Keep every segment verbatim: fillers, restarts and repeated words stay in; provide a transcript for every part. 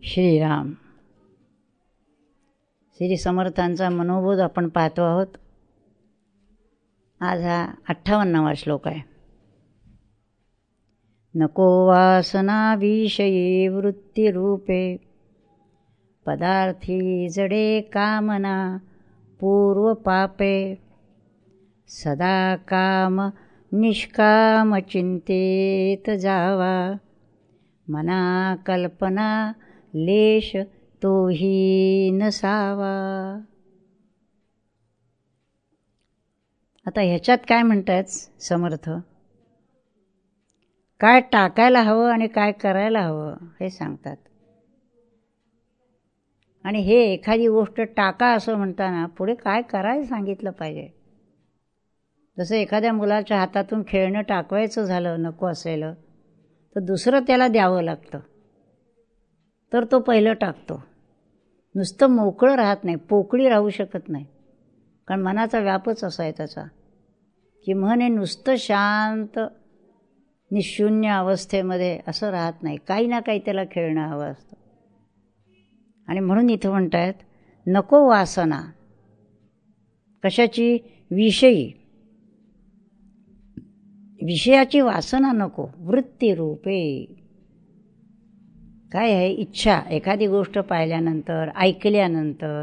श्रीराम. श्री समर्थांचा मनोबोध आपण पाहतो आहोत. आज हा अठ्ठावन्नावा श्लोक आहे. नको वासना विषयी वृत्तिरूपे पदार्थी जडे कामना पूर्व पापे सदा काम निष्काम चिंतेत जावा मना कल्पना लेश तोही नसावा. आता ह्याच्यात काय म्हणतात समर्थ, काय टाकायला हवं आणि काय करायला हवं हे सांगतात. आणि हे एखादी गोष्ट टाका असं म्हणताना पुढे काय करायला सांगितलं पाहिजे. जसं एखाद्या मुलाच्या हातातून खेळणं टाकवायचं झालं नको असलेलं तर दुसरं त्याला द्यावं लागतं, तर तो पहिलं टाकतो. नुसतं मोकळं राहत नाही, पोकळी राहू शकत नाही. कारण मनाचा व्यापच असा आहे त्याचा की मन हे नुसतं शांत निशून्य अवस्थेमध्ये असं राहत नाही, काही ना काही त्याला खेळणं हवं असतं. आणि म्हणून इथं म्हणतायत नको वासना. कशाची? विषयी. विषयाची वासना नको. वृत्तिरूपे काय आहे? इच्छा. एखादी गोष्ट पाहिल्यानंतर ऐकल्यानंतर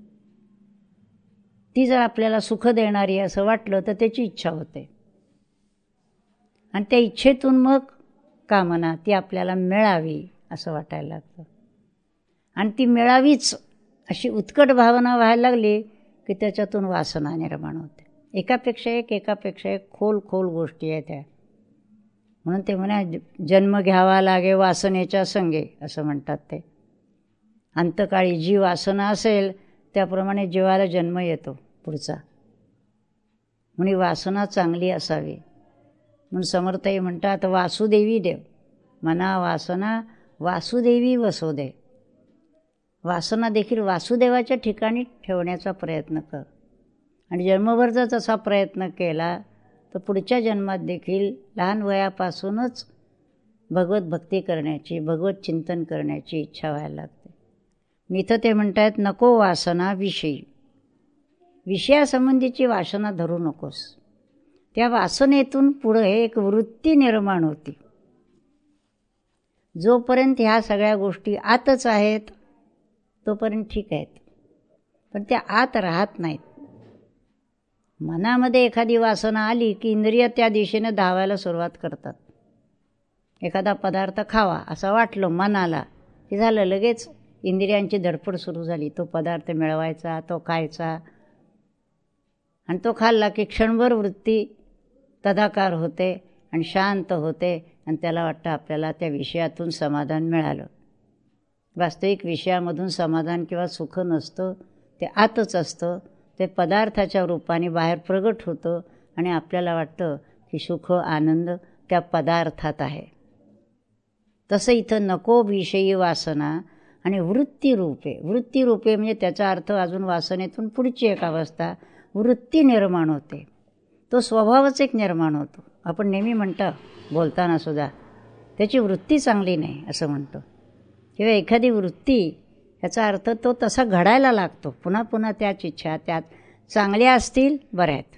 ती जर आपल्याला सुख देणारी असं वाटलं तर त्याची इच्छा होते आणि त्या इच्छेतून मग कामना ती आपल्याला मिळावी असं वाटायला लागतं. आणि ती मिळावीच अशी उत्कट भावना व्हायला लागली की त्याच्यातून वासना निर्माण होते. एकापेक्षा एक एकापेक्षा एक खोल खोल गोष्टी आहेत त्या. म्हणून ते म्हणा जन्म घ्यावा लागे वासनेच्या संगे असं म्हणतात ते. अंतकाळी जी वासना असेल त्याप्रमाणे जीवाला जन्म येतो पुढचा. म्हणून वासना चांगली असावी. म्हणून समर्थही म्हणतात वासुदेवी देव मना वासना वासुदेवी वसोदे. वासना देखील वासुदेवाच्या ठिकाणी ठेवण्याचा प्रयत्न कर. आणि जन्मभर जर तसा प्रयत्न केला तर पुढच्या जन्मात देखील लहान वयापासूनच भगवत भक्ती करण्याची भगवत चिंतन करण्याची इच्छा व्हायला लागते. इथं ते म्हणतात नको वासना विषयी. विषयासंबंधीची वासना धरू नकोस. त्या वासनेतून पुढे एक वृत्ती निर्माण होती. जोपर्यंत ह्या सगळ्या गोष्टी आतच आहेत तोपर्यंत ठीक आहेत, पण त्या आत राहत नाहीत. मनामध्ये एखादी वासना आली की इंद्रिय त्या दिशेने धावायला सुरुवात करतात. एखादा पदार्थ खावा असं वाटलं मनाला की झालं, लगेच इंद्रियांची धडपड सुरू झाली. तो पदार्थ मिळवायचा, तो खायचा. आणि तो खाल्ला की क्षणभर वृत्ती तदाकार होते आणि शांत होते आणि त्याला वाटतं आपल्याला त्या विषयातून समाधान मिळालं. वास्तविक विषयामधून समाधान किंवा सुख नसतं, ते आतच असतं. ते पदार्थाच्या रूपाने बाहेर प्रगट होतं आणि आपल्याला वाटतं की सुख आनंद त्या पदार्थात आहे. तसं इथं नको विषयी वासना आणि वृत्तिरूपे. वृत्तिरूपे म्हणजे त्याचा अर्थ अजून वासनेतून पुढची एक अवस्था वृत्ती निर्माण होते. तो स्वभावच एक निर्माण होतो. आपण नेहमी म्हणतो बोलताना सुद्धा त्याची वृत्ती चांगली नाही असं म्हणतो. किंवा एखादी वृत्ती याचा अर्थ तो तसा घडायला लागतो. पुन्हा पुन्हा त्याच इच्छा त्यात चांगल्या असतील बऱ्या आहेत.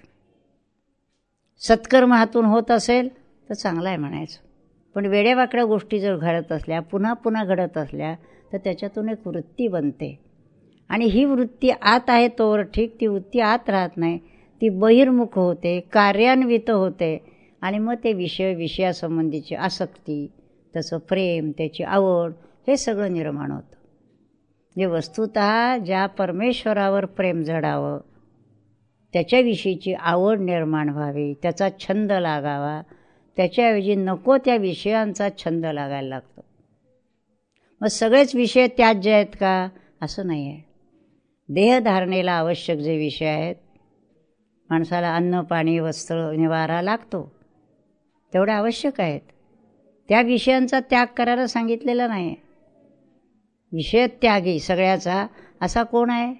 सत्कर्म हातून होत असेल तर चांगला आहे म्हणायचं. पण वेड्यावाकड्या गोष्टी जर घडत असल्या पुन्हा पुन्हा घडत असल्या तर त्याच्यातून एक वृत्ती बनते. आणि ही वृत्ती आत आहे तोवर ठीक, ती वृत्ती आत राहत नाही, ती बहिर्मुख होते, कार्यान्वित होते. आणि मग ते विषय विषयासंबंधीची आसक्ती, त्याचं प्रेम, त्याची आवड हे सगळं निर्माण होतं. जे वस्तुतः ज्या परमेश्वरावर प्रेम जडावं त्याच्याविषयीची आवड निर्माण व्हावी, त्याचा छंद लागावा, त्याच्याऐवजी नको त्या विषयांचा छंद लागायला लागतो. मग सगळेच विषय त्याज्य आहेत का असं नाही आहे. देहधारणेला आवश्यक जे विषय आहेत, माणसाला अन्न पाणी वस्त्र निवारा लागतो तेवढे आवश्यक आहेत, त्या विषयांचा त्याग करायला सांगितलेला नाही. विषय त्यागी सगळ्याचा असा कोण आहे?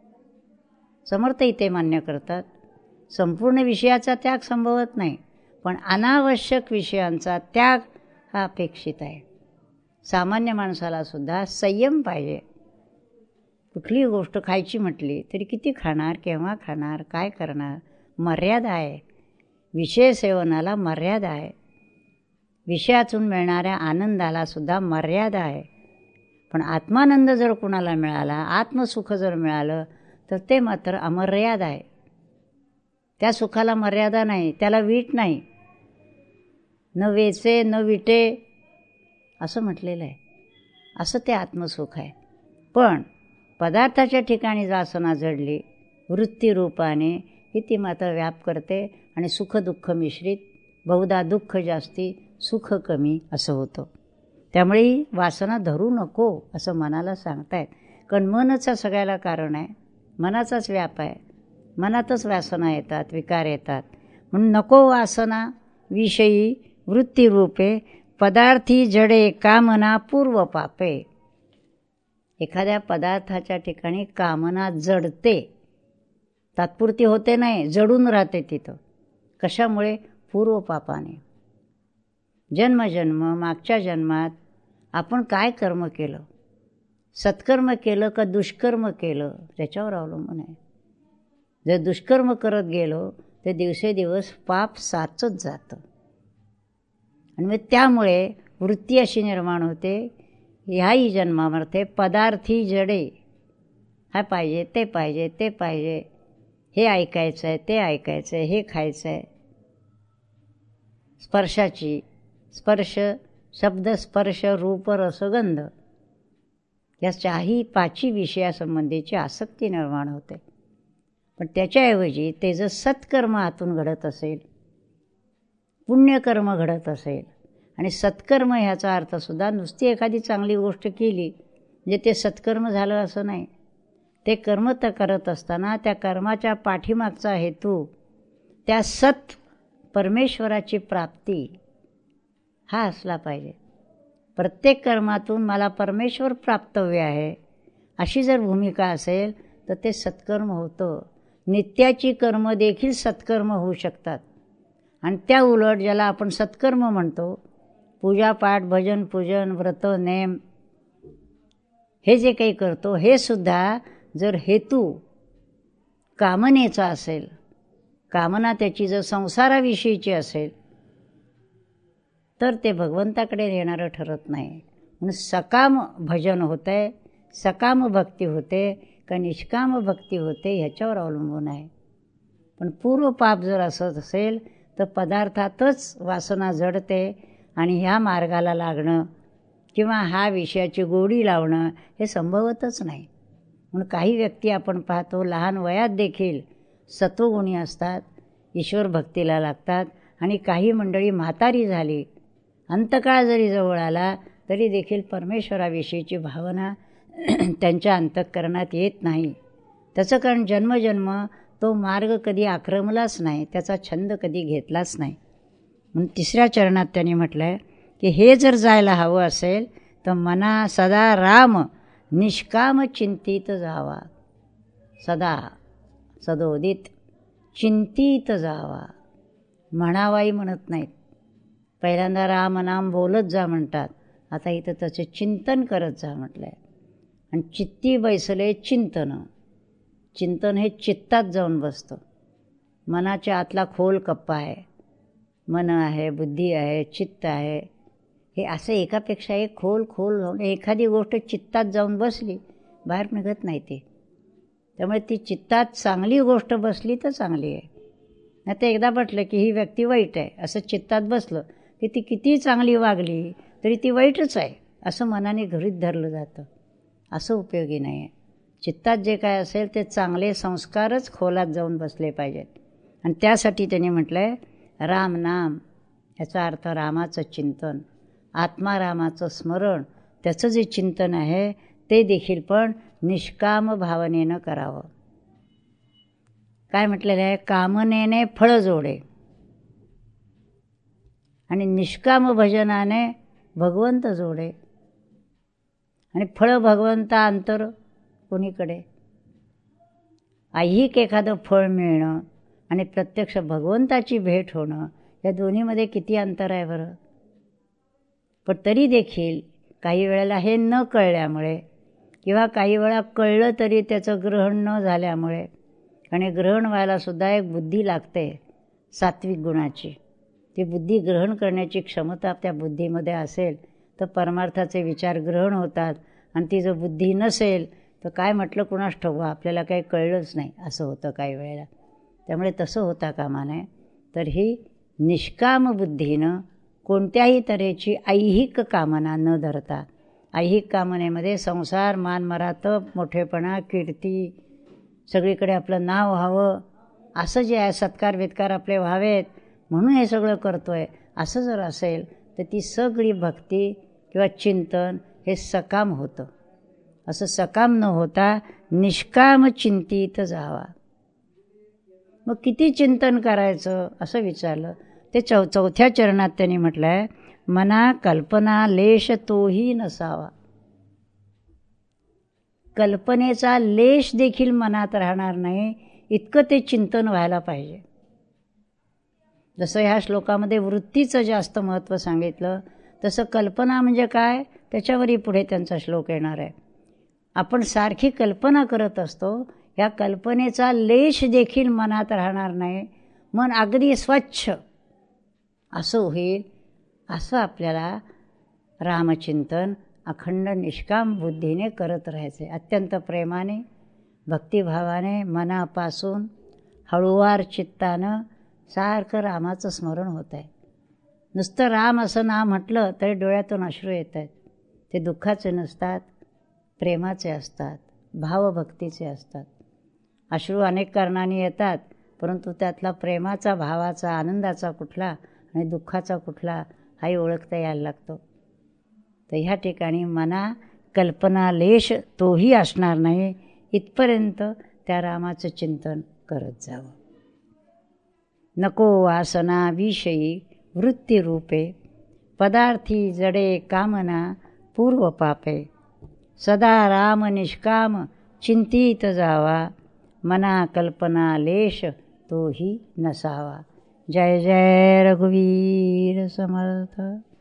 समर्थ इथे मान्य करतात संपूर्ण विषयाचा त्याग संभवत नाही, पण अनावश्यक विषयांचा त्याग हा अपेक्षित आहे. सामान्य माणसाला सुद्धा संयम पाहिजे. कुठलीही गोष्ट खायची म्हटली तरी किती खाणार, केव्हा खाणार, काय करणार, मर्यादा आहे. विषय सेवनाला मर्यादा आहे. विषयातून मिळणाऱ्या आनंदाला सुद्धा मर्यादा आहे. पण आत्मानंद जर कुणाला मिळाला, आत्मसुख जर मिळालं तर ते मात्र अमर्याद आहे. त्या सुखाला मर्यादा नाही, त्याला वीट नाही. न वेचे न विटे असं म्हटलेलं आहे. असं ते आत्मसुख आहे. पण पदार्थाच्या ठिकाणी वासना जडली वृत्तीरूपाने ही ती मात्र व्याप करते आणि सुख दुःख मिश्रित, बहुधा दुःख जास्ती सुख कमी असं होतं. त्यामुळे ही वासना धरू नको असं मनाला सांगतायत. कारण मनच सगळ्याला कारण आहे, मनाचाच व्याप आहे. मनातच वासना येतात, विकार येतात. म्हणून नको वासना विषयी वृत्तीरूपे पदार्थी जडे कामना पूर्व पापे. एखाद्या पदार्थाच्या ठिकाणी कामना जडते, तात्पुरती होते नाही, जडून राहते तिथं. कशामुळे? पूर्व पापाने. जन्मजन्म मागच्या जन्मात आपण काय कर्म केलं, सत्कर्म केलं का दुष्कर्म केलं त्याच्यावर अवलंबून आहे. जर दुष्कर्म करत गेलो तर दिवसेदिवस पाप साचत जातं आणि मग त्यामुळे वृत्ती अशी निर्माण होते, ह्याही जन्मामध्ये पदार्थी जडे, हा पाहिजे ते पाहिजे ते पाहिजे, हे ऐकायचं आहे ते ऐकायचं आहे, हे खायचं आहे. स्पर्शाची स्पर्श शब्द स्पर्श रूप रसगंध या चारही पाची विषयासंबंधीची आसक्ती निर्माण होते. पण त्याच्याऐवजी ते जर सत्कर्म आतून घडत असेल, पुण्यकर्म घडत असेल, आणि सत्कर्म ह्याचा अर्थसुद्धा नुसती एखादी चांगली गोष्ट केली म्हणजे ते सत्कर्म झालं असं नाही. ते कर्म तर करत असताना त्या कर्माच्या पाठीमागचा हेतू त्या सत परमेश्वराची प्राप्ती हा असला पाहिजे. प्रत्येक कर्मातून मला परमेश्वर प्राप्तव्य आहे अशी जर भूमिका असेल तर ते सत्कर्म होतं. नित्याची कर्म देखील सत्कर्म होऊ शकतात. आणि त्या उलट ज्याला आपण सत्कर्म म्हणतो, पूजापाठ भजन पूजन व्रत नेम हे जे काही करतो हे सुद्धा जर हेतू कामनेचा असेल, कामना त्याची जर संसाराविषयीची असेल तर ते भगवंताकडे येणारं ठरत नाही. म्हणून सकाम भजन होतं आहे, सकाम भक्ती होते का निष्काम भक्ती होते ह्याच्यावर अवलंबून आहे. पण पूर्व पाप जर असत असेल तर पदार्थातच वासना जडते आणि ह्या मार्गाला लागणं किंवा हा विषयाची गोडी लावणं हे संभवतच नाही. म्हणून काही व्यक्ती आपण पाहतो लहान वयात देखील सत्वगुणी असतात, ईश्वर भक्तीला लागतात, आणि काही मंडळी म्हातारी झाली, अंतकाळ जरी जवळ आला तरी देखील परमेश्वराविषयीची भावना त्यांच्या अंतःकरणात येत नाही. त्याचं कारण जन्मजन्म तो मार्ग कधी आक्रमलाच नाही, त्याचा छंद कधी घेतलाच नाही. म्हणून तिसऱ्या चरणात त्यांनी म्हटलं आहे की हे जर जायला हवं असेल तर मना सदा राम निष्काम चिंतित जावा. सदा सदोदित चिंतित जावा. म्हणावाई म्हणत नाहीत. पहिल्यांदा राम नाम बोलत जा म्हणतात, आता इथं त्याचे चिंतन करत जा म्हटलं आहे. आणि चित्ती बैसले चिंतन. चिंतन हे चित्तात जाऊन बसतं. मनाच्या आतला खोल कप्पा आहे. मन आहे, बुद्धी आहे, चित्त आहे, हे असं एकापेक्षा एक खोल खोल जाऊन एखादी गोष्ट चित्तात जाऊन बसली बाहेर निघत नाही ते. त्यामुळे ती चित्तात चांगली गोष्ट बसली तर चांगली आहे, नाही तर एकदा म्हटलं की ही व्यक्ती वाईट आहे असं चित्तात बसलं की ती किती चांगली वागली तरी ती वाईटच आहे असं मनाने गृहीत धरलं जातं. असं उपयोगी नाही आहे. चित्तात जे काय असेल ते चांगले संस्कारच खोलात जाऊन बसले पाहिजेत. आणि त्यासाठी त्यांनी म्हटलं आहे राम नाम, याचा अर्थ रामाचं चिंतन, आत्मारामाचं स्मरण, त्याचं जे चिंतन आहे ते देखील पण निष्काम भावनेनं करावं. काय म्हटलेलं आहे? कामनेने फळ जोडे आणि निष्काम भजनाने भगवंत जोडे. आणि फळ भगवंता अंतर कोणीकडे? ऐहिक एखादं फळ मिळणं आणि प्रत्यक्ष भगवंताची भेट होणं या दोन्हीमध्ये किती अंतर आहे बरं. पण तरी देखील काही वेळेला हे न कळल्यामुळे किंवा काही वेळा कळलं तरी त्याचं ग्रहण न झाल्यामुळे, आणि ग्रहण व्हायलासुद्धा एक बुद्धी लागते सात्विक गुणाची. ती बुद्धी ग्रहण करण्याची क्षमता त्या बुद्धीमध्ये असेल तर परमार्थाचे विचार ग्रहण होतात. आणि ती जर बुद्धी नसेल तर काय म्हटलं कुणास ठाऊक, आपल्याला काही कळलंच नाही असं होतं काही वेळेला. त्यामुळे तसं होता कामा नये. तर ही निष्काम बुद्धीनं कोणत्याही तऱ्हेची ऐहिक कामना न धरता, ऐहिक कामनेमध्ये संसार, मानमरातब, मोठेपणा, कीर्ती, सगळीकडे आपलं नाव व्हावं असं जे आहे, सत्कार वित्कार आपले व्हावेत म्हणून हे सगळं करतो आहे असं जर असेल तर ती सगळी भक्ती किंवा चिंतन हे सकाम होतं. असं सकाम न होता निष्काम चिंतित जावा. मग किती चिंतन करायचं असं विचारलं. ते चौ चौथ्या चरणात त्यांनी म्हटलं आहे, मना कल्पना लेश तोही नसावा. कल्पनेचा लेश देखील मनात राहणार नाही इतकं ते चिंतन व्हायला पाहिजे. जसं ह्या श्लोकामध्ये वृत्तीचं जास्त महत्त्व सांगितलं, तसं कल्पना म्हणजे काय त्याच्यावरही पुढे त्यांचा श्लोक येणार आहे. आपण सारखी कल्पना करत असतो, ह्या कल्पनेचा लेश देखील मनात राहणार नाही, मन अगदी स्वच्छ असं होईल. असं आपल्याला रामचिंतन अखंड निष्काम बुद्धीने करत राहायचे. अत्यंत प्रेमाने, भक्तिभावाने, मनापासून हळूवार चित्तानं सारखं रामाचं स्मरण होत आहे. नुसतं राम असं नाव म्हटलं तरी डोळ्यातून अश्रू येत आहेत. ते दुःखाचे नसतात, प्रेमाचे असतात, भावभक्तीचे असतात. अश्रू अनेक कारणांनी येतात, परंतु त्यातला प्रेमाचा, भावाचा, आनंदाचा कुठला आणि दुःखाचा कुठला हाही ओळखता यायला लागतो. तर ह्या ठिकाणी मना कल्पना लेश तोही असणार नाही इथपर्यंत त्या रामाचं चिंतन करत जावं. नको वासना विषयी वृत्तिरूपे पदार्थी जडे कामना पूर्व पापे. सदा राम निष्काम चिंतित जावा. मना कल्पना लेश तोही नसावा. जय जय रघुवीर समर्थ.